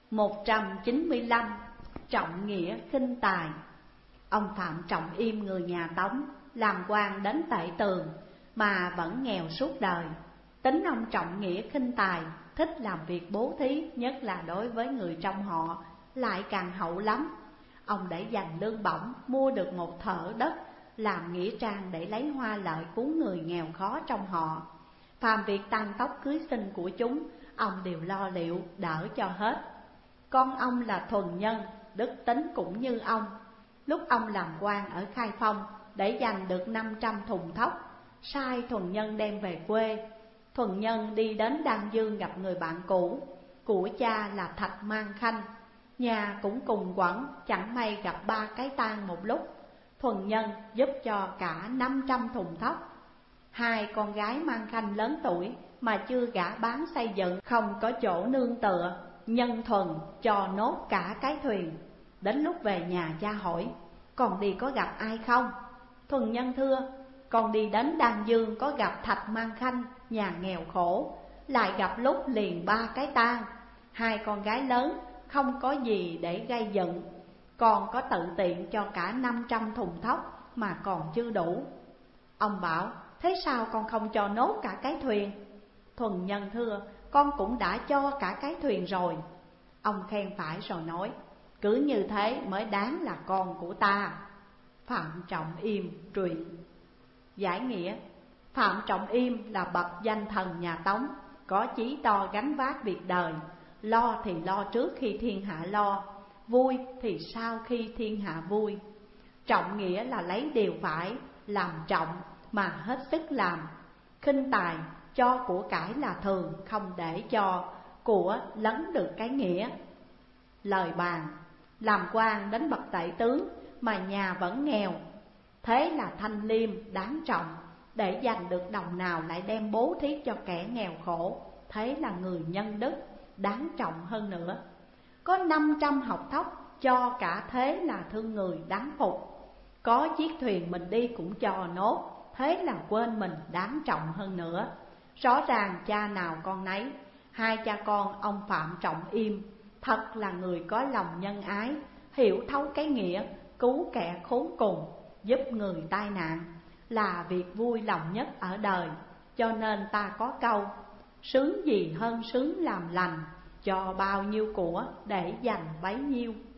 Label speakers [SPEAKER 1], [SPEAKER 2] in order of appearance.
[SPEAKER 1] 195. Trọng nghĩa khinh tài. Ông Phạm Trọng Im người nhà Tống, làm quan đến Tể Tường mà vẫn nghèo suốt đời. Tính ông trọng nghĩa khinh tài, thích làm việc bố thí, nhất là đối với người trong họ, lại càng hậu lắm. Ông để dành lương bổng mua được một thửa đất, làm nghĩa trang để lấy hoa lợi cứu người nghèo khó trong họ. Phàm việc tang tóc cưới xin của chúng, ông đều lo liệu đỡ cho hết. Con ông là Thuần Nhân, đức tính cũng như ông. Lúc ông làm quan ở Khai Phong, để dành được 500 thùng thóc, sai Thuần Nhân đem về quê. Thuần Nhân đi đến Đan Dương gặp người bạn cũ của cha là Thạch Mang Khanh, nhà cũng cùng quẩn, chẳng may gặp 3 cái tang một lúc. Thuần Nhân giúp cho cả 500 thùng thóc. 2 con gái Mang Khanh lớn tuổi mà chưa gả bán xây dựng, không có chỗ nương tựa, Nhân Thuần cho nốt cả cái thuyền. Đến lúc về nhà cha hỏi, con đi có gặp ai không? Thuần Nhân thưa, con đi đến Đan Dương có gặp Thạch Mang Khanh, nhà nghèo khổ, lại gặp lúc liền 3 cái tang. 2 con gái lớn không có gì để gây giận, con có tự tiện cho cả 500 thùng thóc mà còn chưa đủ. Ông bảo, thế sao con không cho nốt cả cái thuyền? Thuần Nhân thưa, con cũng đã cho cả cái thuyền rồi. Ông khen phải rồi nói, cứ như thế mới đáng là con của ta. Phạm Trọng Im truyện. Giải nghĩa. Phạm Trọng Im là bậc danh thần nhà Tống, có chí to gánh vác việc đời. Lo thì lo trước khi thiên hạ lo, vui thì sau khi thiên hạ vui. Trọng nghĩa là lấy điều phải, làm trọng mà hết sức làm. Khinh tài, cho của cải là thường, không để cho của lấn được cái nghĩa. Lời bàn. Làm quan đến bậc tể tướng mà nhà vẫn nghèo, thế là thanh liêm đáng trọng. Để dành được đồng nào lại đem bố thí cho kẻ nghèo khổ, thế là người nhân đức, đáng trọng hơn nữa. Có 500 học thóc, cho cả thế là thương người đáng phục. Có chiếc thuyền mình đi cũng cho nốt, thế là quên mình đáng trọng hơn nữa. Rõ ràng cha nào con nấy. 2 cha con ông Phạm Trọng Im thật là người có lòng nhân ái, hiểu thấu cái nghĩa, cứu kẻ khốn cùng, giúp người tai nạn, là việc vui lòng nhất ở đời. Cho nên ta có câu, sướng gì hơn sướng làm lành, cho bao nhiêu của để dành bấy nhiêu.